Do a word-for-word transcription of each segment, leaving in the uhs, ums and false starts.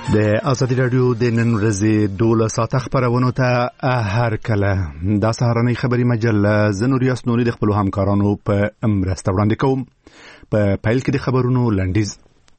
د ازادي راډیو د نن ورځې دولس ساعته خبرونو ته هر کله د سهارنۍ خبري مجله زنوریاس نوري د خپل همکارانو په مرسته وړاندې کوم. په پیل کې د خبرونو لنډیز.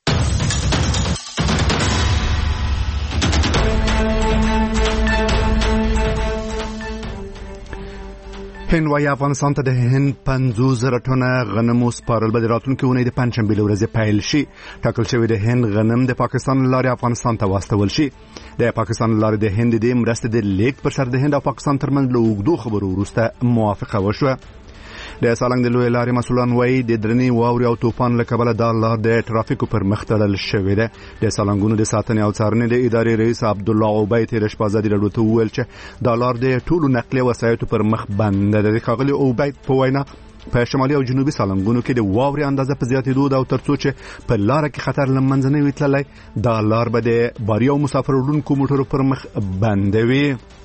هند وايي افغانستان ته د هند پنځوس زره ټنه غنمو سپارل به د راتلونکي اونۍ د پنجشنبې له ورځې پیل شي. ټاکل شوی د هند غنم د پاکستان له لارې افغانستان ته واستول شي. د پاکستان له لارې د هند د مرستې د لیږد پر سر د هند او پاکستان ترمنځ له اوږدو خبرو وروسته موافقه وشوه. د سالنګ د لوی لارې مسؤلان وایي د درنې واورې او طوفان له کبله دا لار د ټرافیکو پر مخ تړل شوې ده. د سالنګونو د ساتنې او څارنې د ادارې رئیس عبدالله عبید تېره شپه ازادي راډیو ته وویل چې دا لار د ټولو نقلیه وسایطو پر مخ بنده ده. د ښاغلي عبید په وینا په شمالي او جنوبي سالنګونو کې د واورې اندازه په زیاتېدو ده او ترڅو چې په لاره کې خطر له منځه نه وي تللی، دا لار به د باري او مسافر وړونکو موټرو پر مخ بنده وي.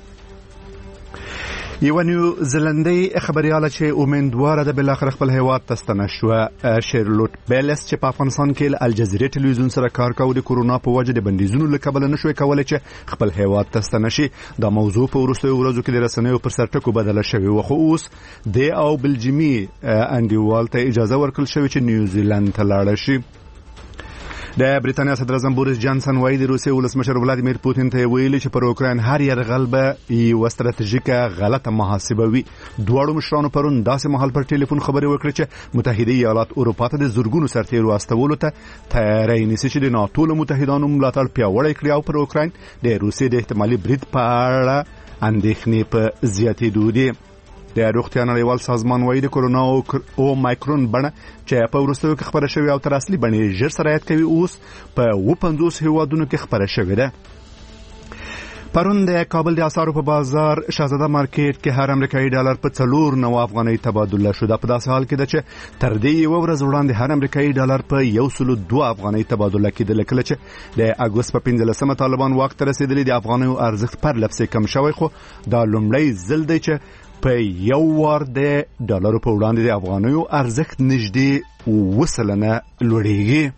یو نیوزیلندي خبرياله چې امیدواره ده بالاخره خپل هیواد ته ستنه شوه، شیرلوټ بیلس چې په افغانستان کې له الجزیره ټلویزیون سره کار کاوه د کورونا په وجه د بندیزونو له کبله نشوي کولای چې خپل هیواد ته ستنه شي. دا موضوع په وروستیو ورځو کې د رسنیو پر سر ټکو بدله شوې وه، خو اوس د او بلجیمي انډیوال ته اجازه ورکړل شوې چې نیوزیلند ته لاړه شي. د بریتانیا صدر اعظم بوریس جانسن وايي د روسیې ولسمشر ولادیمیر پوتین ته ویلي چې پر اوکراین هر یرغل به یوه ستراتیژیکه غلطه محاسبه وي. دواړو مشرانو پرون داسې مهال پر ټلیفون خبرې وکړې چې متحده ایالات اروپا ته د زرګونو سرتیرو استولو ته تیاری نیسي چې د ناتو له متحدانو ملاتړ پیاوړی کړي او پر اوکراین د روسیې د احتمالي برید په اړه اندېښنې په زیاتېدو دي. د روغتیا نړیوال سازمان وايي د کورونا او مایکرون بڼه چې په وروستیو کې خبره شوې او تر اصلي بڼې ژر سرایت کوي اوس په اووه پنځوس هیوادونو کې خبره شوې ده. پرون د کابل د اسعارو په بازار شاهزاده مارکیټ کې هر امریکایي ډالر په څلور نوي افغانۍ تبادله شو. دا په داسې حال کې ده چې تر دې یوه ورځ وړاندې هر امریکایي ډالر په یو سلو دوه افغانۍ تبادله کېدله. کله چې د اګوست په پنځلسمه طالبان واک ته رسېدلي د افغانیو ارزښت پرلپسې کم شوی، خو دا لومړی ځل دی چې په یو وار د ډالرو په وړاندې د افغانیو ارزښت نږدې اووه سلنه لوړېږي.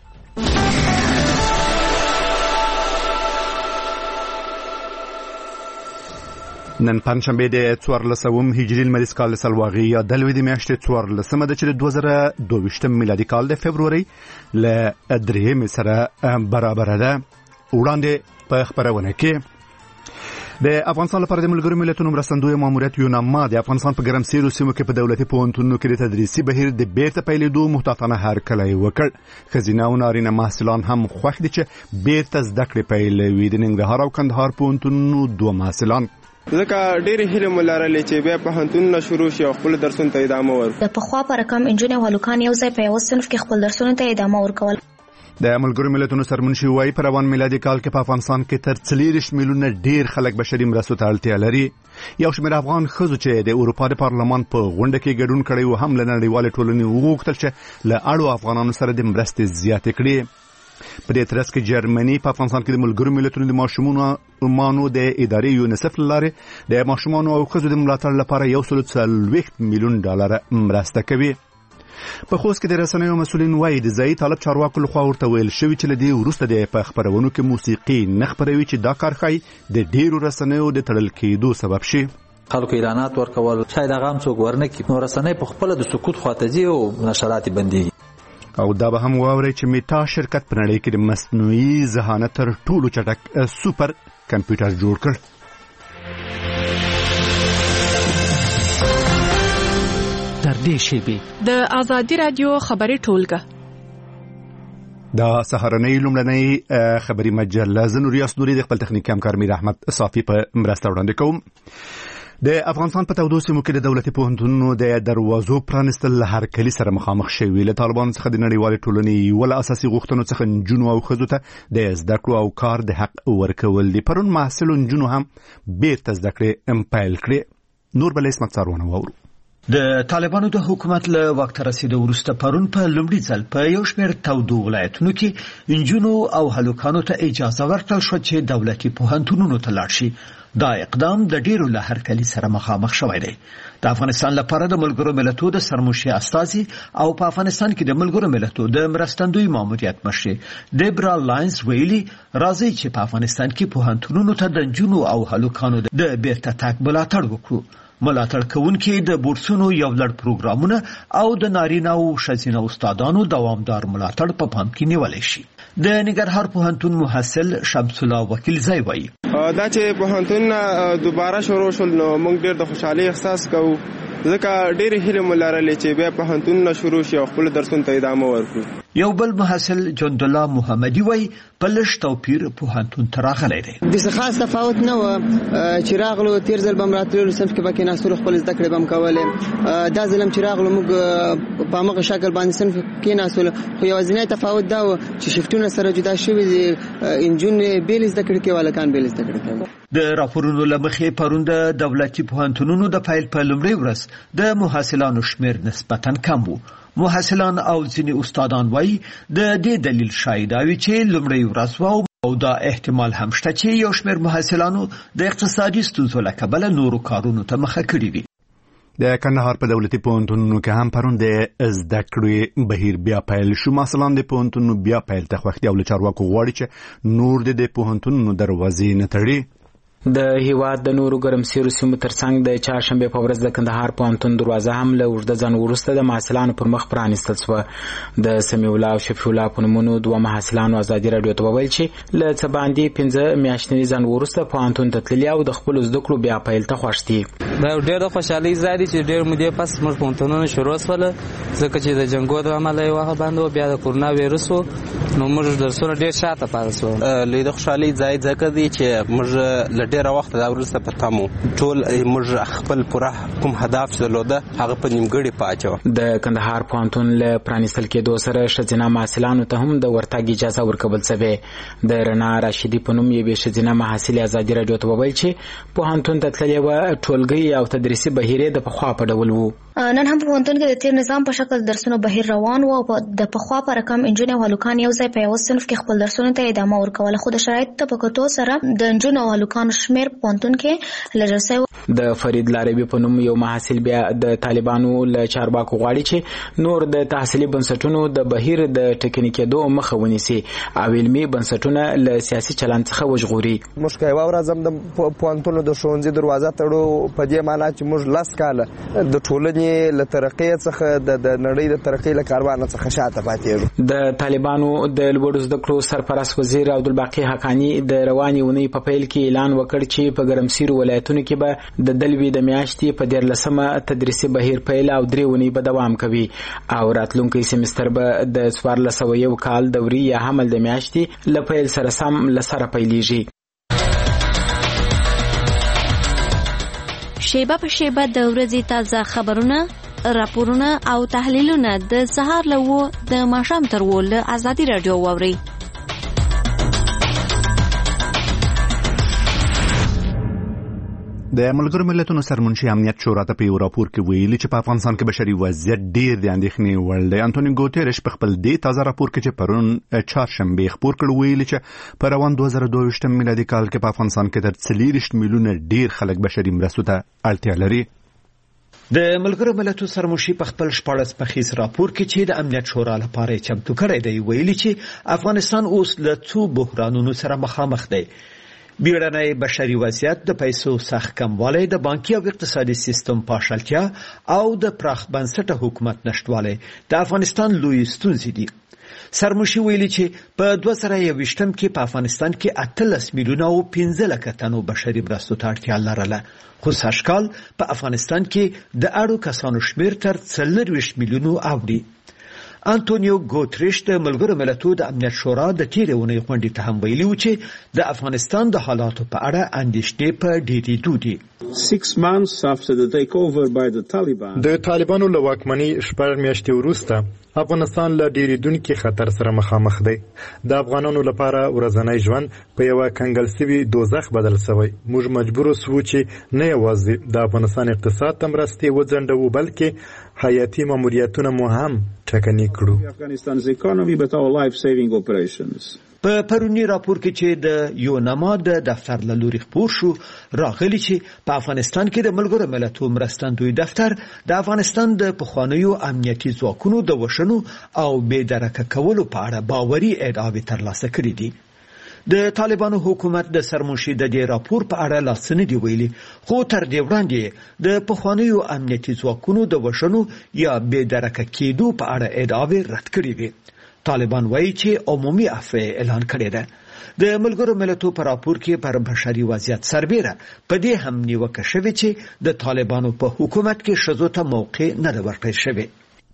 نن پنجشنبه د څوارلسم هجري لمریز کال د سلواغې یا د لوی د میاشتې څوارلسمه ده چې د دوه زره دوه میلادي کال د فبرورۍ له درېیمې سره برابره ده. وړاندې په خپرونه کې د افغانستان لپاره د ملګرو ملتونو مرستندوی ماموریت یوناما د افغانستان په ګرمسیرو سیمو کې په دولتي پوهنتونونو کې د تدریسي بهیر د بیرته پیلېدو محتاطانه هرکلی وکړ. ښځینه او نارینه محصلان هم خوښ دي چې بیرته زده کړې پیلوي. د ننګرهار او کندهار پوهنتونونو دوه محصلان ځکه ډېرې هیلې مو لرلې چې بیا پوهنتونونه شروع شي او خپلو درسونو ته ادامه ورکړو. د پخوا په رقم نجونې او هلکان یو ځای په یوه صنف کې خپل درسونو ته ادامه ورکول. د ملګرو ملتونو سرمنشي وايي په روان میلادي کال کې په افغانستان کې تر څلېرویشت میلیونه ډېر خلک بشري مرستو ته اړتیا لري. یو شمېر افغان ښځو چې د اروپا د پارلمان په غونډه کې ګډون کړی و هم له نړیوالې ټولنې وغوښتل چې له اړو افغانانو سره د مرستې زیاتې کړي. په دې ترڅ کې جرمني په افغانستان کې د ملګرو ملتونو د ماشومانو د ادارې یونیسف له لارې د ماشومانو او ښځو د ملاتړ لپاره یو سلو څلوېښت میلیون ډالره مرسته کوي. په خوست کې د رسنیو مسؤلین وایي د ځایي طالب چارواکو لخوا ورته ویل شوي چې له دې وروسته د په خپرونو کې موسیقي نه خپروي چې دا کار ښایي د ډېرو رسنیو د تړل کېدو سبب شي. خلکو اعلانات ورکول شاید هغه هم څوک ورنه کړي، نو رسنۍ په خپله د سکوت خواته ځي او نشرات یې بندېږي. او دا به هم واورئ چې میټا شرکت په نړۍ کې د مصنوعي ذهانت تر ټولو چټک سوپر کمپیوټر جوړ کړ. تر دې شیبې د ازادي راډیو خبري ټولګه دا سهارنۍ لومړنۍ خبري مجله زنوریاس نوري د خپل تخنیکي همکار میر احمد صافي په مرسته وړاندې کوم. د افغانستان په تودو سیمو کې د دولتي پوهنتونونو د دروازو پرانستل له هرکلي سره مخامخ شوي. له طالبانو څخه د نړیوالې ټولنې یوه له اساسي غوښتنو څخه نجونو او ښځو ته د زده کړو او کار د حق ورکول دي. پرون محصلو نجونو هم بیرته زده کړې پیل کړې. نور بل اسمت څارونه واورو. د طالبانو د حکومت له وخت رسیدو وروسته پرون په لومړي ځل په یو شمېر تودو ولایتونو کې نجونو او هلکانو ته اجازه ورکړل شوه چې دولتي پوهنتونونو ته لاړ شي. دا اقدام د ډیرو له هرکلي سره مخامخ شوی دی. د افغانستان لپاره د ملګرو ملتونو د سرمشي استازي او په افغانستان کې د ملګرو ملتونو د مرستندوی ماموریت مشر ډیبرا لاینز ویلي راځي چې په افغانستان کې پوهنتونونو ته د نجونو او هلکانو د بیرته تګ ملاتړ وکړو. ملاتړ کوونکي د بورسونو یو لړ پروګرامونه او د نارینه او ښځینه استادانو دوامدار ملاتړ په پام کې نیولای شي. د ننګرهار پوهنتون محصل شمس الله وکیل ځای وایي دا چې پوهنتونونه دوباره شروع شول نو موږ ډېر د خوشحالۍ احساس کوو ځکه ډېرې هیلې مو لرلې چې بیا پوهنتونونه شروع شي او خپلو درسونو ته ادامه ورکړو. یو بل محصل جندالله محمدي وایي په لږ توپیر پوهنتون ته راغلی دی. داسې خاص تفاوت نه و چې راغلو تېر ځل به م راتللو صنف کې به کېناستلو خپل زده کړې به م کولې. دا ځل هم چې راغلو موږ په همغه شکل باندې صنف کېناستلو خو یوازینی تفاوت دا و چې شفټونه سره جدا شوي دي. نجونې بېلې زده کړې کوي هلکان بېلې زده کړې کوي. د راپورونو له مخې پرون د دولتي پوهنتونونو د پیل په لومړۍ ورځ د محصلانو شمېر نسبتاً کم و. محصلان او ځینې استادان وایي د دې دلیل شاید دا وي چې لومړۍ ورځ و او دا احتمال هم شته چې یو شمېر محصلانو د اقتصادي ستونزو له کبله نورو کارونو ته مخه کړې وي. د کندهار په دولتي پوهنتونونو کې هم پرون د زده کړې بهیر بیا پیل شو. محصلان د پوهنتونونو بیا پیل ته خوښ دي او له چارواکو غواړي چې نور د پوهنتونونو دروازې نه تړي. د هیواد د نورو ګرمسیرو سیمو ترڅنګ د چهارشنبې په ورځ د کندهار پوهنتون دروازه هم له اوږده ځنډ وروسته د محصلانو پر مخ پرانیستل شوه. د سمیع الله او شفیع الله په نومونو دوه محصلانو ازادي راډیو ته وویل چې له څه باندې پنځه میاشتني ځنډ وروسته پوهنتون ته تللي او د خپلو زده کړو بیا پیل ته خوښ دي. دا ډېره خوشحالي ځای دی چې ډېر مودې پس زموږ پوهنتونونه شروع شوله ځکه چې د جنګو د امله یې وخت باندې و بیا د کورونا ویروس و نو موږ درسونه ډېر شاته پاتې شول. لوی د خوشحالۍ ځای ځکه دی چې موږ له ډېره وخته دا وروسته په تمو ټول موږ خپل پوره کوم هدف چې درلوده هغه په نیمګړي پاچو. د کندهار پوهنتون له پرانیستل کېدو سره ښځینه محصلانو ته هم د ورتګ اجازه ورکول شوې. د رڼا راشدي په نوم یوې ښځینه محصلې ازادي راډیو ته وویل چې پوهنتون ته تللې وه ټولګي او تدریسي بهیر یې د پخوا په ډول و. نن هم په پوهنتون کې د تیر نظام په شکل درسونه بهیر روان و او د پخوا په رقم نجونې او هلکان یو ځای په یوه صنف کې خپل درسونو ته ادامه ورکوله خو د شرایطو ته په کتو سره د نجونو او هلکانو شمېر په پوهنتون کې لږ شوی. د فرید لاروي په نوم یو محصل بیا د طالبانو له چارواکو غواړي چې نور د تحصیلي بنسټونو د بهیر د ټکني کېدو مخه ونیسي او علمي بنسټونه له سیاسي چلند څخه وژغوري. موږ که یوه ورځ هم د پوهنتونو د ښوونځي دروازه تړو په دې معنا چې موږ لس کاله د ټولنې له ترقۍ څخه د نړۍ د ترقۍ له کاروانه څخه شاته پاتېږو. د طالبانو د لوړو زده کړو سرپرست وزیر عبدالباقي حقاني د روانې اونۍ په پیل کې اعلان وکړ چې په ګرمسیرو ولایتونو کې به د دلوي د میاشتې په دیارلسمه تدریسي بهیر پیل او درې اونۍ به دوام کوي او راتلونکی سیمستر به د څوارلس سوه یو کال دوري یا حمل د میاشتې له پیل سره سم له سره پیلیږي. شیبه په شیبه د ورځې تازه خبرونه، راپورونه او تحلیلونه د سهار له اوو د ماښام تر اوو له ازادي راډیو واورئ. د ملګرو ملتونو سرمنشي امنیت شورا ته په یو راپور کې ویلي چې په افغانستان کې بشري وضعیت ډېر د اندېښنې وړ دی. انټونیو ګوتریش په خپل دې تازه راپور کې چې پرون چهارشنبې خپور کړ ویلي چې په روان دوه زره دوه ویشتم میلادي کال کې په افغانستان کې تر څلېرویشت میلیونه ډېر خلک بشري مرستو ته اړتیا لري. د ملګرو ملتونو سرمنشي په خپل شپاړس پخیز راپور کې چې د امنیت شورا لپاره چمتو کړی دی ویلي چې افغانستان اوس له څو بحرانونو سره مخامخ دی. بیړنی بشري وضعیت، د پیسو سخت کموالی، د بانکي او اقتصادي سیستم پاشلتیا او د پراخ بنسټه حکومت نشټوالی د افغانستان لوی ستونزې دي. سرمنشي ویلي چې په دوه زره یوویشتم کې په افغانستان کې اتلس میلیونه او پنځه لکه تنو بشري مرستو ته اړتیا لرله خو سږکال په افغانستان کې د اړو کسانو شمېر تر څلېرویشت میلیونو اوړي. انټونیو ګوتریش د ملګرو ملتونو د امنیت شورا د تیرې اونۍ غونډې ته هم ویلي و چې د افغانستان د حالاتو په اړه اندېښنې په ډېرېدو دي. د طالبانو له واکمنۍ شپږ میاشتې وروسته افغانستان له ډېرېدونکي خطر سره مخامخ دی. د افغانانو لپاره ورځنی ژوند په یوه کنګل سوي دوزخ بدل شوی. موږ مجبور سوو چې نه یوازې د افغانستان اقتصاد ته مرستې وځنډوو بلکې حیاتي ماموریتونه مو هم ټکني کړو. په پرونی راپور کې چې د یونما د دفتر له لوري خپور شو راغلی چې په افغانستان کې د ملګرو ملتونو مرستندوی دفتر د افغانستان د پخوانیو امنیتي ځواکونو د وشنو او بې درکه کولو په اړه باوري ادعاوې ترلاسه کړې دي. د طالبانو حکومت د سرمنشي د دې راپور په اړه لاس نه دی ویلي، خو تر دې وړاندې د پخوانیو امنیتي ځواکونو د وشنو یا بې درکه کېدو په اړه ادعاوې رد کړې وي. طالبان وایي چې عمومي عفو اعلان کړی ده. د ملګرو ملتونو په راپور کې پر بشري وضعیت سربېره په دې هم نیوکه شوې چې د طالبانو په حکومت کې ښځو ته موقع نه ده ورکړل شوې.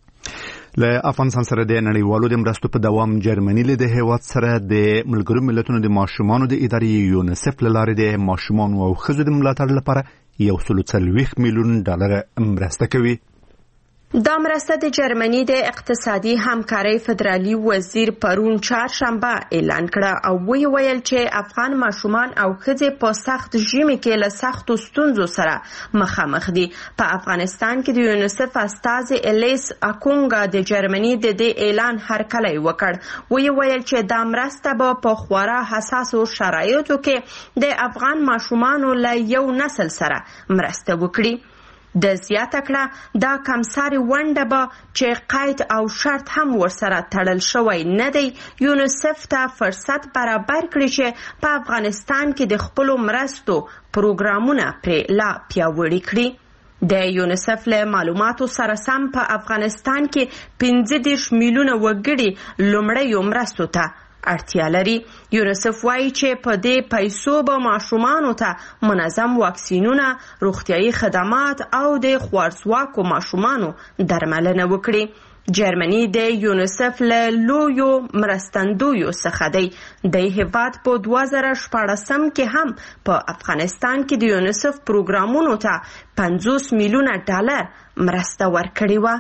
له افغانستان سره د نړیوالو د مرستو په دوام جرمني له د هیواد سره د ملګرو ملتونو د ماشومانو د ادارې یونیسف له لارې د ماشومانو او ښځو د ملاتړ لپاره یو سل څلوېښت میلیون ډالر مرسته کوي. دا مرسته د جرمني د اقتصادي همکارۍ فدرالي وزیر پرون چهارشنبه اعلان کړه او وی ویل چې افغان ماشومان او ښځې په سخت ژمي کې له سختو ستونزو سره مخامخ دي. په افغانستان کې د یونیسف استازي الیس اکونګا د جرمني د دې اعلان هرکلی وکړ. وی ویل چې دا مرسته به په خورا حساسو شرایطو کې د افغان ماشومانو له یو نسل سره مرسته وکړي. د زیاته کړه دا کمساري ونډه به چې قید او شرط هم ورسره تړل شوی نه دی یونیسف ته فرصت برابر کړي چې په افغانستان کې د خپلو مرستو پروګرامونه پرې لا پیاوړي کړي. د یونیسف له معلوماتو سره سم په افغانستان کې پنځه دېرش میلیونه وګړي لومړیو مرستو ته اړتیا لري. یونیسف وایي چې په دې پیسو به ماشومانو ته منظم واکسینونه، روغتیايي خدمات او د خوارځواکو ماشومانو درملنه وکړي. جرمني د یونیسف له لویو مرستندویو څخه دی. د هیواد په دوه زره شپاړسم کې هم په افغانستان کې د یونیسف پروګرامونو ته پنځوس میلیونه ډالر مرسته ورکړې وه.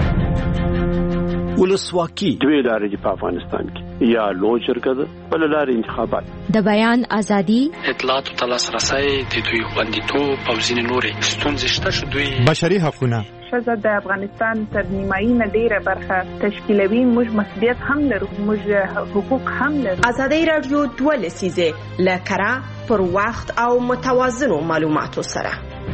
ولسواکي دوی لارې دي په افغانستان کې، یا لوی شرکت بل لارې انتخابات، د بیان ازادي، اطلاعاتو ته لاسرسی، د دوی خوندیتوب او ځینې نورې ستونزې شته چې دوی بشري حقونه ښځه د افغانستان تر نیمایي نه ډیره برخه تشکیلوي. موږ مسؤلیت هم لرو، موږ حقوق هم لرو. ازادي راډیو دوه لسیزه له کره پر وخت او متوازنو معلوماتو سره.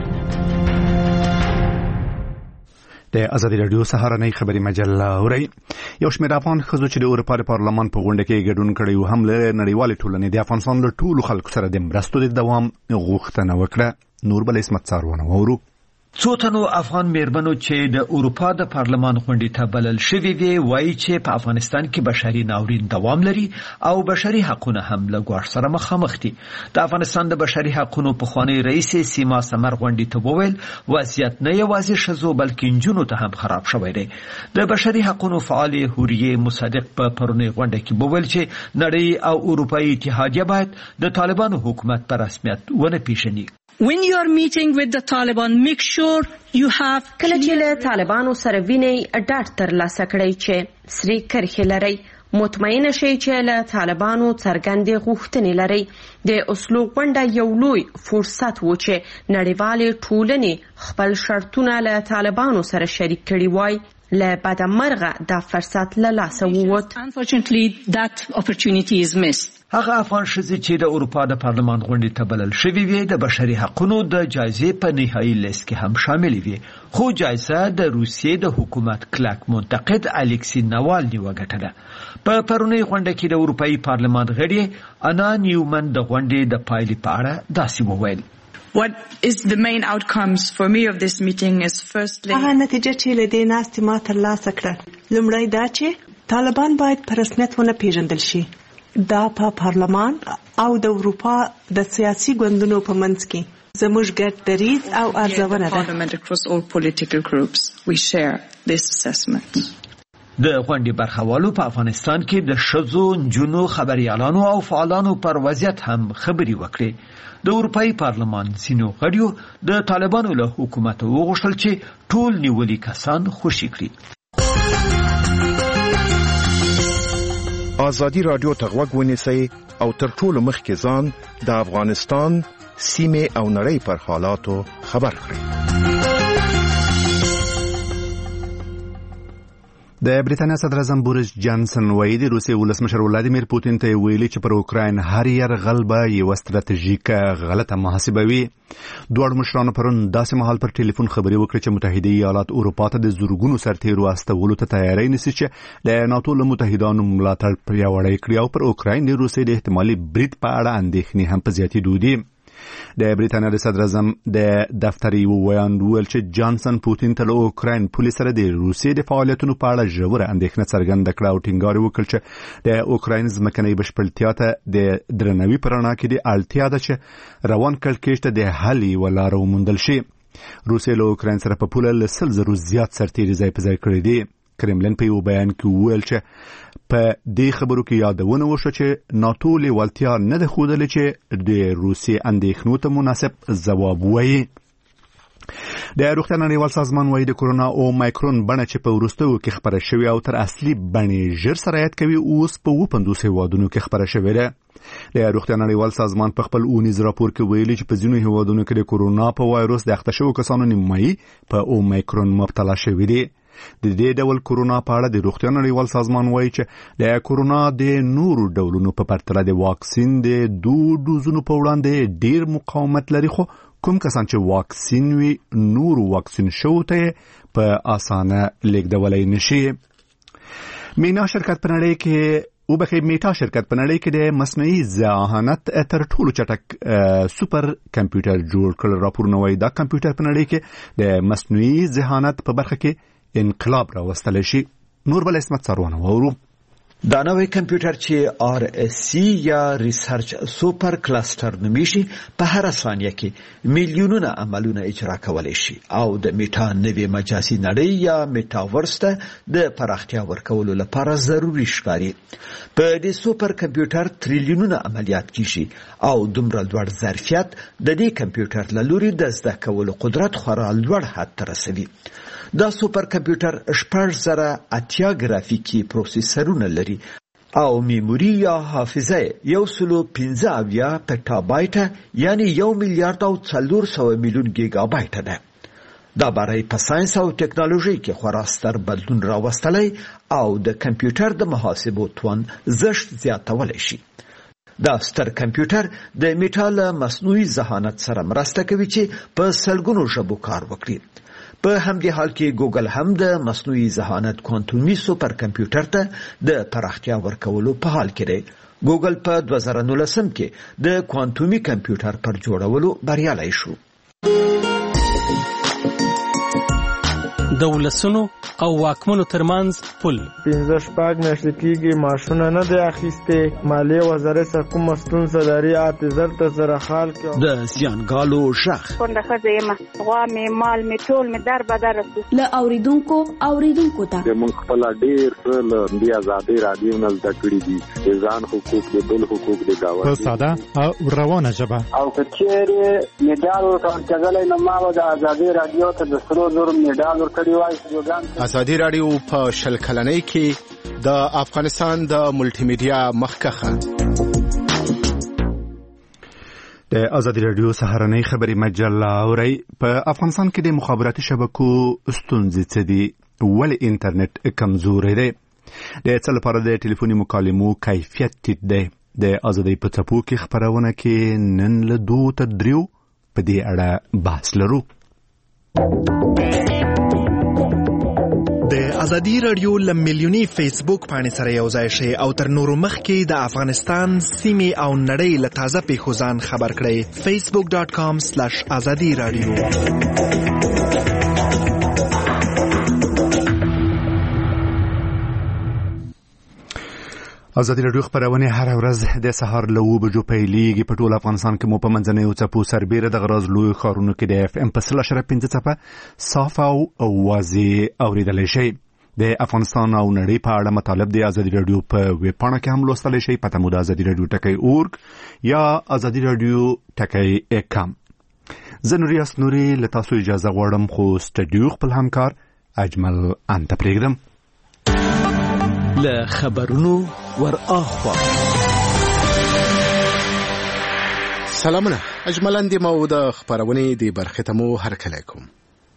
د ازادي راډیو سهارنۍ خبري مجله اوري. یو شمېر افغان ښځو چې د اروپا د پارلمان په غونډه کې ګډون کړی و هم له نړیوالې ټولنې د افغانستان له ټولو خلکو سره د مرستو د دوام غوښتنه وکړه. نور بل اسمت څارونه وورو. څو تنو افغان میرمنو چې د اروپا د پارلمان غونډې ته بلل شوي وي وایي چې په افغانستان کې بشري ناورین دوام لري او بشري حقونه هم له ګواښ سره مخامخ دي. د افغانستان د بشري حقونو پخوانی رئیس سیما سمر غونډې ته وویل وضعیت نه یوازې ښځو بلکې نجونو ته هم خراب شوی دی. د بشري حقونو فعال حوریه مصدق په پرونی غونډه کې وویل چې نړۍ او اروپایي اتحادیه باید د طالبانو حکومت په رسمیت ونه پیژني. When you are meeting with the Taliban, make sure you have کله چې له طالبانو سره وینئ ډاډ ترلاسه کړئ چې سری کرښې لرئ. مطمئنه شئ چې له طالبانو څرګندې غوښتنې لرئ. د اسلو غونډه یو لوی فرصت و چې نړیوالې ټولنې خپل شرطونه له طالبانو سره شریک کړي وای. له بدمرغه دا فرصت له لاسه ووت. Unfortunately, that opportunity is missed. هغه افغان ښځې چې د اروپا د پارلمان غونډې ته بلل شوي وي د بشري حقونو د جایزې په نهایي لیست کې هم شامل وي، خو جایزه د روسیې د حکومت کلک منتقد الکسی ناوالني وګټله. په پرونی غونډه کې د اروپایي پارلمان غړي انا نیومن د غونډې د پایلې په اړه داسې وویل. What is the main outcomes for me of this meeting is firstly هغه نتیجه چې له دې ناستې ما ترلاسه کړه لومړی دا چې طالبان باید په رسمیت ونه پیژندل شي. دا په پارلمان او د اروپا د سیاسي ګوندونو په منځ کې زموږ ګډ دریځ او ارزونه ده. Across all political groups we share this assessment. د غونډې برخوالو په افغانستان کې د ښځو، نجونو، خبريالانو او فعالانو پر وضعیت هم خبري وکړي. د اروپایي پارلمان ځینو غړیو د طالبانو له حکومت وغوښتل چې ټول نیولي کسان خوشي کړي. ازادي راډیو ته غوږ ونیسئ او تر ټولو مخکې ځان د افغانستان سیمې او نړۍ پر حالاتو خبر کړئ. د بریتانیا صدر اعظم بوریس جانسن وایي د روسیې ولسمشر ولادیمیر پوتین ته ویلي چې پر اوکراین هر یرغل به یوه ستراتیژیکه غلطه محاسبه وي. دواړو مشرانو پرون داسې مهال پر ټلیفون خبرې وکړې چې متحده ایالات اروپا ته د زورګونو سرتیرو استولو ته تیاری نیسي چې د ناتو له متحدانو ملاتړ پیاوړی کړي او پر اوکراین د روسیې د احتمالي برید په اړه اندېښنې هم په زیاتېدو دي. د بریتانیا د صدر اعظم د دفتر یو ویاند ویل چې جانسن پوتین ته له اوکراین پولیس سره د روسیې د فعالیتونو په اړه ژوره اندېښنه څرګنده کړه او ټینګار وکړ چې د اوکراین ځمکنۍ بشپړتیا ته د درناوي په رڼا کې د اړتیا ده چې روان کړکېچ ته د حل یوه لاره وموندل شي. روسیې له اوکراین سره په پوله له سل زرو زیات سرتیري ځای په ځای کړي دي. کرملن په یو بیان کې وویل چې په دې خبرو کې یادونه وشوه چې ناتو لیوالتیا نه ده ښودلې چې د روسیې اندېښنو ته مناسب ځواب ووایي. د روغتیا نړیوال سازمان وایي د کورونا او مایکرون بڼه چې په وروستیو کې خپره شوې او تر اصلي بڼې ژر سرایت کوي اوس په اووه پنځوس هیوادونو کې خپره شوې ده. د روغتیا نړیوال سازمان په خپل اونیز راپور کې ویلي چې په ځینو هیوادونو کې د کورونا په وایروس د اخته شوو کسانو نیمایي په او مایکرون مبتلا شوي دي. د دې ډول کورونا په اړه د روغتیا نړیوال سازمان وایي چې د کورونا د نورو ډولونو په پرتله د واکسین د دوه ډوزونو په وړاندې ډیر مقاومت لري، خو کوم کسان چې واکسین وي نورو واکسین شوو ته په اسانه لیږدولی نشي. مینا شرکت په نړۍ کې او بخې میټا شرکت په نړۍ کې د مصنوعي ذهانت تر ټولو چټک سوپر کمپیوټر جوړ کړ. راپورونه وایي دا کمپیوټر په نړۍ کې د مصنوعي ذهانت په برخه کې انقلاب راوستلی شي. نور بل اسمت څارونه وورو. دا نوی کمپیوټر چې آر اس سی یا ریسرچ سوپر کلستر نومیږي په هر ثانیه کې میلیونونه عملونه اجرا کولی شي او د میټا نوې مجازي نړۍ یا میټاورس ته د پراختیا ورکولو لپاره ضروري ښکاري. په دې سوپر کمپیوټر تریلیونونه عملیات کیږي او دومره لوړ ظرفیت د دې کمپیوټر له لوري د زده کولو قدرت خورا لوړ حد ته رسوي. دا سوپر کمپیوټر شپږ زره اتیا ګرافیکي پروسیسرونه لري او میموري یا حافظه یو سلو پنځه اویا پټابایټه یعنی یو میلیارډ او څلور سوه میلیون ګیګا بایټه ده. دا برای په ساینس او ټکنالوژي کې خورا ستر بدلون راوستلی او د کمپیوټر د محاسبو توان زښت زیاتولی شي. دا ستر کمپیوټر د میټا مصنوعي ذهانت سره مرسته کوي چې په سلګونو ژبو کار وکړي. په همدې حال کې ګوګل هم د مصنوعي ذهانت کوانتومي سوپر کمپیوټر ته د پراختیا ورکولو په حال کې دی. ګوګل په دوه زره نولسم کې د کوانتومي کمپیوټر پر جوړولو بریالی شو. د ولسونو او واکمنو ترمنځ پل پنځه شپږ میاشتې کېږي معاشونه نه دی اخیستې. مالیې وزارت څخه کومه ستونزه لري اته زر ته زره خال کې د زیانګالو غږ کونډه ښځه یم، غوا مې مال مې ټول مې در بدر رسو له اوریدونکو اوریدونکو ته موږ خپل ډېر څه له دې ازادۍ راډیو نه زده کړي دي. د ځان حقوق د بل حقوق د ګاونډي په ساده او روانه ژبه او که چیرې میډال ورکول کېدلی نو ما به د ازادۍ راډیو ته د سرو زرو میډال ورکړی وای. ازادي راډیو په شل کلنۍ کې د افغانستان د ملټي میډیا مخکخه د ازادي راډیو سهارنۍ خبري مجله اوري. په افغانستان کې د مخابراتي شبکو ستونزې څه دي؟ ولې انټرنیټ کمزوری دی؟ د څه لپاره د ټلیفوني مکالمو کیفیت ټیټ دی؟ د ازادۍ په څپو کې خبرونه کې نن له دوه تر دریو په دې اړه بحث لرو. د ازادي راډیو له میلیوني فیسبوک پاڼې سره یو ځای شئ او تر نورو مخکې د افغانستان سیمې او نړۍ له تازه پیښو ځان خبر کړئ. فیسبوک ډاټ کام سلیش ازادي راډیو. ازادي راډیو خبرونه هر ورځ د سهار له اوه بجو پیلېږي. په ټول افغانستان کې مو په منځنیو څپو سربیره د غراز لوی ښارونو کې د اف ام په سل اشاره پنځه څپه صاف او واضح اوریدلی شي. د افغانستان او نړۍ په اړه مطالب د ازادي راډیو په ویب پاڼه کې هم لوستلی شي. پته مو د ازادي راډیو ټکی اورګ یا ازادي راډیو ټکی کام. زه نوریاس نوري له تاسو اجازه غواړم خو سټډیو خپل همکار اجمل انت پرېږدم. له خبرونو ور اخوا سلامونه. اجمل اندې مو د خبرونې د برخه ته مو هرکلی کوم.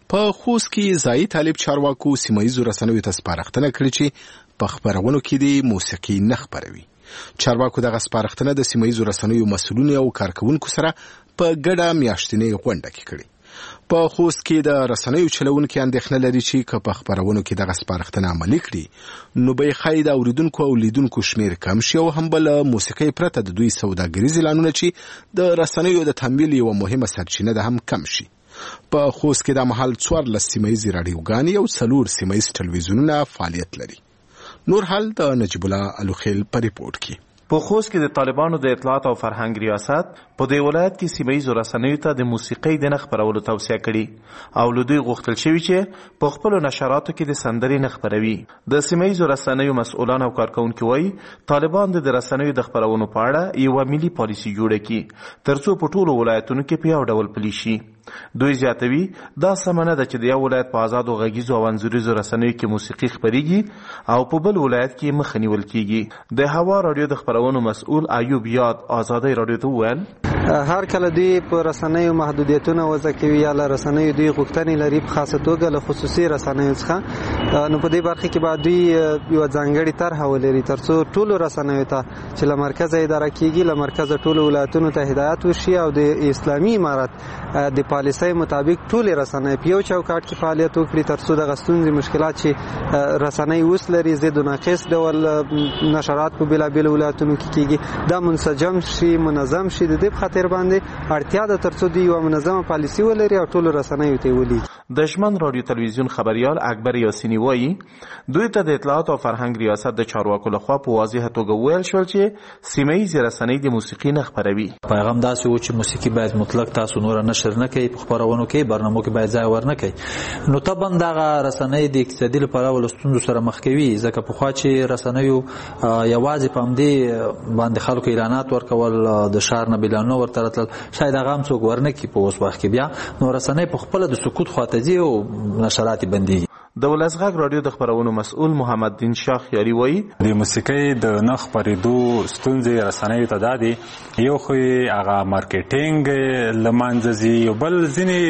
په خوست کې ځایي طالب چارواکو سیمایي رسنیو ته سپارښتنه کړې چې په خبرونو کې د موسیقي نه خبروي. چارواکو دغه سپارښتنه د سیمایي رسنیو مسؤلینو او کارکونکو سره په ګډه میاشتنۍ غونډه کې کړې. په خوست کې د رسنیو چلوونکو اندېښنه لري چې که په خبرونو کې دغه سپارښتنه عملي کړي نو به خای د اوریدونکو او لیدونکو شمیر کم شي او هم بل موسیقي پرته د دوی سوداګریز اعلانونه چې د رسنیو د تمویل یو مهمه سرچینه ده هم کم شي. په خوست کې د محل څوارلس سیمایي رادیوګانې او څلور سیمایي ټلویزیونونه فعالیت لري. نور حال د نجیب الله الوخیل په ریپورت کې. په خوست کې د طالبانو د اطلاعات او فرهنګ ریاست په دې ولایت کې سیمایي رسنیو ته د موسیقۍ د نه خپرولو توصیه کړې او له دوی غوښتل شوي چې په خپلو نشراتو کې د سندرې نه خپروي. د سیمایي رسنیو مسؤلان او کارکونکي وایي طالبان د رسنیو د خپرونو په اړه یوه ملي پالیسي جوړه کړي ترڅو په ټولو ولایتونو کې په یو ډول پلي شي. دوی زیاتوي دا سمه نه ده چې د یو ولایت په آزادو غږیزو او انځوریزو رسنیو کې موسیقي خپریږي او په بل ولایت کې مخه نیول کیږي. د هوا رادیو د خپرونو مسؤل ایوب یاد آزادۍ رادیو ته وویل هر کله دوی په رسنیو محدودیتونه وضع کوي یا له رسنیو دوی غوښتنې لري په خاصه توګه له خصوصي رسنیو څخه نو په دې برخه کې باید دوی یو ځانګړي طرحه ولري ترڅو ټولو رسنیو ته چې له مرکزه اداره کیږي له مرکزه ټولو ولایتونو ته هدایت وشي او د اسلامي امارت د پالیسۍ مطابق ټول رسنۍ په یو چوکاټ کې فعالیت وکړي ترڅو د غستونځي مشکلات چې رسنۍ اوس لري زید و ناقص ډول نشرات په بلابل ولایتونو کې کیږي دا منسجم شي منظم شي. د دې خاطر باندې اړتیا ده ترڅو دوی یو منظمه پالیسي ولري او ټول رسنۍ ته ولي. د شمن رادیو تلویزیون خبریال اکبر یاسینی وایي دوی ته د اطلاعات او فرهنګ ریاست د چارواکو لخوا په واضحه توګه ویل شول چې سیمایي رسنۍ د موسیقي نه خپروي. پیغام داسې و چې موسیقي باید مطلق تاسو نور نشر نه کوي په خبرونو کې برنامو کې باید ځای ورنه کوي. نو طبعا دغه رسنۍ د اقتصادي لپاره ولستونو سره مخ کوي ځکه په خوا چې رسنیو یوازې په همدې باندې خلکو اعلانات ورکول د شهر نه بلانو ورته راتلل شاید هغه هم څوک ورنه کوي په اوس وخت کې بیا نو رسنۍ په خپله د سکوت خواته ځي او نشرات بندي. د ولسغږ رادیو د خبرونو مسؤل محمد دین شاه خیاري وایي د موسیقۍ د نه خپرېدو ستونزې رسنیو ته دا دي یو خو یې هغه مارکیټینګ له منځه ځي یو بل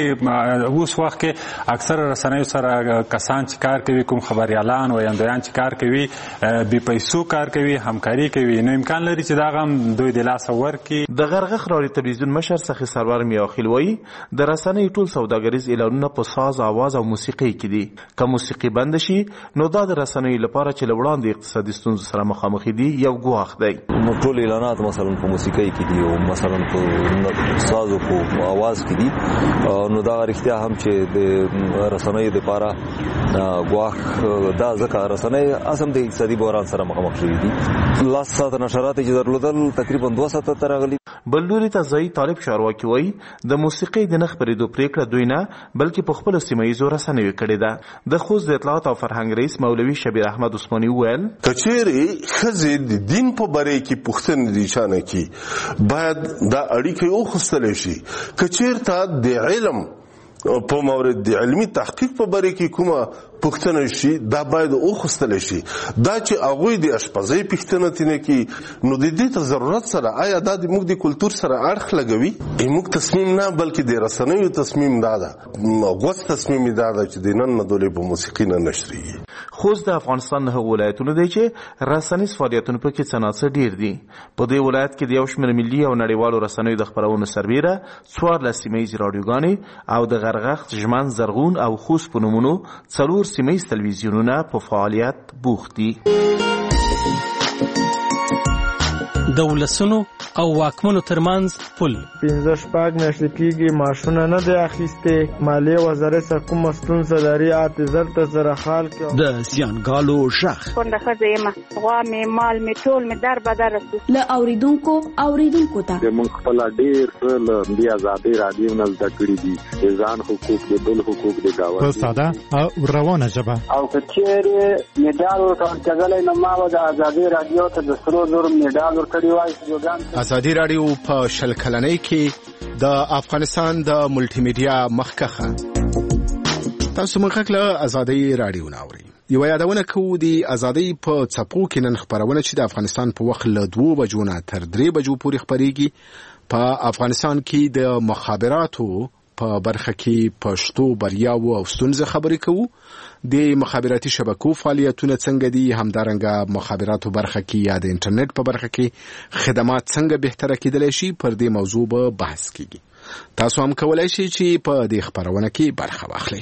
ځینې اوس وخت کې اکثره رسنیو سره کسان چې کار کوي کوم خبریالان ویاندویان چې کار کوي بې پیسو کار کوي همکاري کوي نو امکان لري چې دا هم دوی د لاسه ورکړي. د غرغښ رادیو تلویزیون مشر سخي سرور میاخیل وایي د رسنیو ټول سوداګریز اعلانونه په ساز اواز او موسیقۍ کې دي موسیقي بند شي نو دا د رسنیو لپاره چې لوړاندې اقتصادي ستونزو سره مخامخ دي یو ګواښ دی. نو ټول اعلانات مثلا په موسیقۍ کې دي او مثلا په ساز او په आवाज کې دي نو دا اړتیا هم چې د رسنیو لپاره ګواښ دا ځکه رسنۍ اسم د اقتصادي بحران سره مخامخ شوي دي. لاس ساعت نشرات چې درلودل تقریبا دوه ساعته تر راغلي. بل لوري ته ځایي طالب چارواکي وایي د موسیقۍ د نه خپرېدو پرېکړه دوی نه بلکې په خپلو سیمه رسنیو کړې ده. د خوست د اطلاعات او فرهنګ رئیس مولوي شبیر احمد عثماني وویل کچېرې ښځې د دین په باره کې پوښتنې دي چانه کې باید دا اړیکې وخوستلی شي. کچېرته د علم په مورد د علمي تحقیق په باره کې کومه پوښتنه شي دا باید وخوستلی شي. دا چې هغوی د اشپزۍ پوښتنه ترې نه کړي نو د دې ته ضرورت سره آیا دا د موږ د کلتور سره اړخ لګوي؟ موږ تصمیم نه بلکې د رسنیو تصمیم دا ده غوڅ تصمیم دا ده چې د نن نه دولې په موسیقي نه نشرېږي. خوست د افغانستان نه ولایتونه دی چې رسنیز فعالیتونه پکې څه ناڅه ډېر دي. په دې ولایت کې د یو شمېر ملي او نړیوالو رسنیو د خپرونو سربیره څوارلس سیمهییزې راډیوګانې او د غرغښ ژمن زرغون او خوست په نومونو څلور سیمهییز تلویزیونونه په فعالیت بوخت دي. د ولسونو او واکمنو ترمنځ پل پنځه شپږ میاشتې کېږي معاشونه نه دی اخیستې مالیې وزارت څخه کومه ستونزه لري اته زر ته زره خال کې د زیانګالو غږ کونډه ښځه یم غوا مې مال مې ټول مې در بدر رسو له اوریدونکو اوریدونکو ته موږ خپل ډېر څه له دې ازادۍ راډیو نه زده کړي دي د ځان حقوق د بل حقوق د ګاونډي په ساده او روانه ژبه او که چېرې مډال ورکول کېدلی نو ما به د ازادۍ راډیو ته د سرو زرو مډال ورکړی ازادي رادیو په شل کلنۍ کې د افغانستان د ملټي میډیا مخکخه تاسو موږ له ازادي رادیو ناوړي یو یادونه کوو د ازادي په څپو کې نن خبرونه چې د افغانستان په وخت له دوه بجو نه تر درې بجو پورې خبريږي. په افغانستان کې د مخابراتو په برخه کې پښتو بریاو او ستونزې خبرې کوو د مخابراتي شبکو فعالیتونه څنګه دي همدارنګه مخابراتو برخه کې یا د انټرنیټ په برخه کې خدمات څنګه بهتره کېدلی شي پر دې موضوع به بحث کیږي تاسو هم کولای شئ چې په دې خبرونه کې برخه واخلئ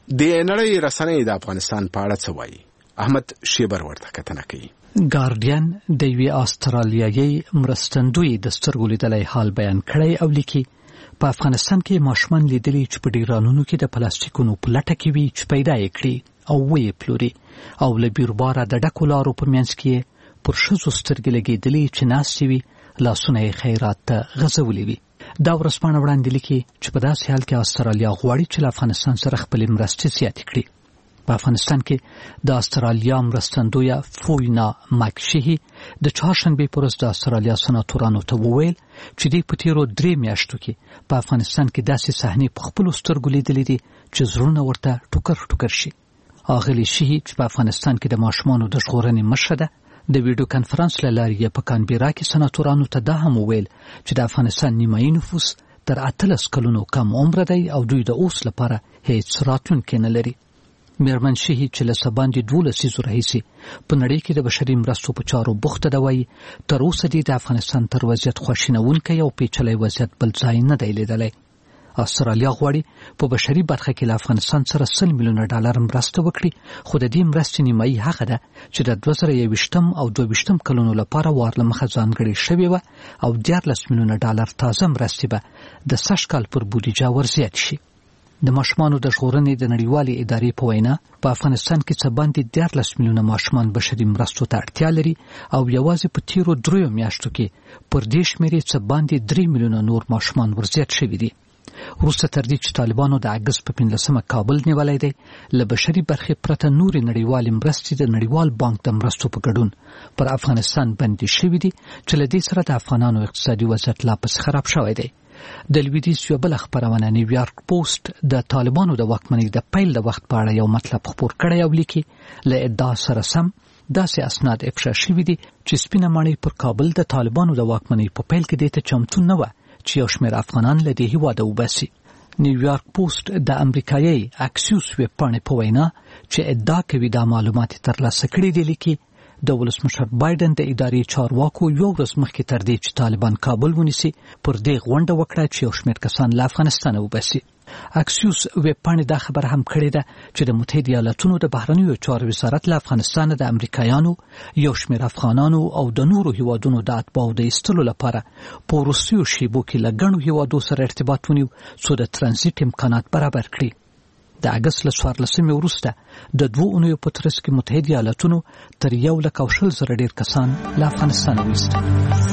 د نړۍ رسنۍ د افغانستان په اړه څه وایي احمد شیبر ورته کتنه کوي ګارډین د یوې استرالیایي مرستندوی د سترګو لیدلای حال بیان کړی او لیکي په افغانستان کې ماشومان لیدلي چې په ډیرانونو کې د پلاستیکونو په لټه کې وي چې پیدا یې کړي او ویې پلوري او له بیرباره د ډکو لارو په منځ کې پر ښځو سترګې لګېدلي چې ناستې وي لاسونه یې خیرات ته غځولي وي دا ورځپاڼه وړاندې لیکي چې په داسې حال کې استرالیا غواړي چې له افغانستان سره خپلې مرستې زیاتې کړي په افغانستان کې د استرالیا مرستندویه فوینا ماکشهی د چهارشنبې پر ورځ د استرالیا سناتورانو ته وویل چې دوی په تیرو درې میاشتو کې په افغانستان کې داسې صحنې په خپلو سترګو لیدلې دي چې زړونه ورته ټوکر ټوکر شي اغلی شهی چې په افغانستان کې د ماشومانو د ژغورنې مشره ده د ویډیو کانفرنس له لارې په کانبیرا کې سناتورانو ته دا هم وویل چې د افغانستان نیمایي نفوس تر اتلس کلونو کم عمر دی او دوی د اوس لپاره هیڅ راتلونکی نه لري میرمن شهی چې له سباندې دولس لسیزو راهیسې په نړۍ کې د بشري مرستو په چارو بوخته ده وایي تر اوسه دې د افغانستان تر وضعیت خواشینونکی او پیچلی وضعیت بل ځای نه دی لیدلی استرالیا غواړي په بشري برخه کې له افغانستان سره سل میلیونه ډالر مرسته وکړي خو د دې مرستې نیمایي هغه ده چې د دوه زره یوویشتم او دوه ویشتم کلونو لپاره وار له مخه ځانګړې شوې وه او دیارلس میلیونه ډالر تازه مرستې به د سږ کال پر بودیجه ورزیات شي د ماشومانو د ژغورنې د نړیوالې ادارې په وینا په افغانستان کې څه باندې دیارلس میلیونه ماشومان بشري مرستو ته اړتیا لري او یوازې په تیرو دریو میاشتو کې پر دې شمېرې څه باندې درې میلیونه نور ماشومان ورزیات شوي دي وروسته تر دې چې طالبانو د اګست په پنځلسمه کابل نیولی دی له بشري برخې پرته نورې نړیوالې مرستې د نړیوال بانک د مرستو په ګډون پر افغانستان بندي شوي دي چې له دې سره د افغانانو اقتصادي وضعیت لا پسې خراب شوی دی د لویدیځ یوه بله خپرونه نیویارک پوسټ د طالبانو د واکمنۍ د پیل د وخت په اړه یو مطلب خپور کړی او لیکي له ادعا سره سم داسې اسناد افشا شوي دي چې سپینه ماڼۍ پر کابل د طالبانو د واکمنۍ په پیل کې دې ته چمتو نه وه چې یو شمېر افغانان له دې هېواده وباسي نیویارک پوسټ د امریکایي اکسیوس ویب پاڼې په وینا چې ادعا کوي دا معلومات یې ترلاسه کړي دي لیکي د ولسمشر بایدن د ادارې چارواکو یو ورځ مخکې تر دې چې طالبان کابل ونیسي پر دې غونډه وکړه چې یو شمېر کسان له افغانستانه وباسي اکسیوس ویب پاڼې دا خبره هم کړې ده چې د متحده ایالاتونو د بهرنیو چارو وزارت له افغانستانه د امریکایانو یو شمېر افغانانو او د نورو هیوادونو د اتباعو د ایستلو لپاره په وروستیو شیبو کې له ګڼو هیوادو سره ارتباط ونیو څو د ترانزیت امکانات برابر کړي د اګست له څوارلسمې وروسته د دوو اونیو په ترڅ کې متحده ایالاتونو تر یو لک او شل زره ډېر کسان له افغانستانه وایستل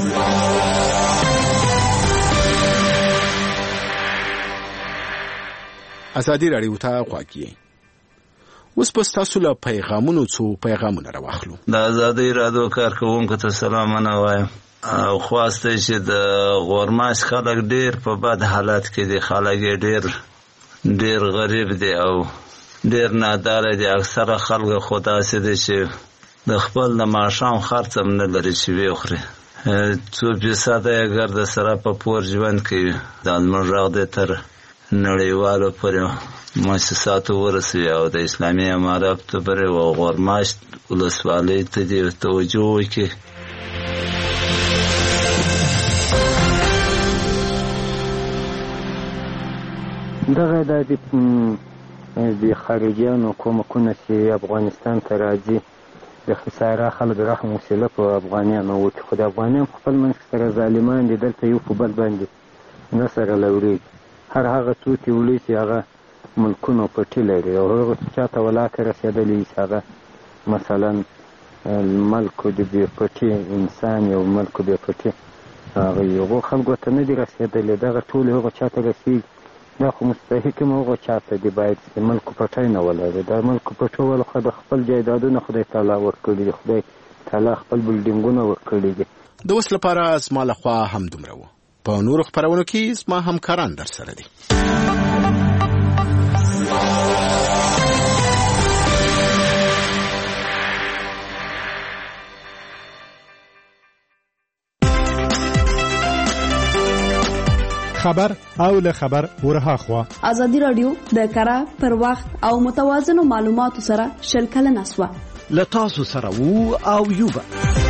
ازادي راډیو ته غوږ یې اوس به ستاسو له پیغامونو څو پیغامونه راواخلو د ازادي راډیو کارکوونکو ته سلامونه وایم او خواسته چې د غورماش خلک ډېر په بد حالت کې دي خلک یې ډېر ډیر غریب دی او ډیر ناداره دی اکثره خلک خو داسې دي چې د خپل د ماښام خرڅ هم نه لري چې ویې خوري څو فیصده یې ګرده سره په پور ژوند کوي دا زموږ غږ دی تر نړیوالو پورې مؤسساتو ورسوي او د اسلامي امارت پورې او غورماش ولسوالۍ ته دې توجه وکړي دغه د خارجیانو کومکونه چې افغانستان ته راځي د خساره خلک رحم وسیله په افغانیانو وکړي خو د افغانیان په خپل منځ سره ظالمان دي دلته یو په بل باندې نه سره لورېږي هر هغه څوک چې ولي چې هغه ملکونو پټي لري او هغه چاته ولاکه رسېدلی چې هغه مثلا ملکو د بې پټي انسان یو ملکو بې پټي هغه یو خلکو ته نه دي رسېدلی دغه ټول هغه چاته رسېږي دا خو مستحق هم هغه چاته دي باید د ملکو پټی نه ولري د ملکو پټول خو د خپل جایدادونه خدای تعالی ورکړي دي خدای تعالی خپل بلډینګونه ورکړي دي د اوس لپاره زما لخوا هم دومره وه په نورو خپرونو کې زما همکاران در سره دي خبر او له خبر ورها خوا ازادي رادیو د کره پر وخت او متوازن معلوماتو سره شل کلن اسوه له تاسو سره وو او یوبه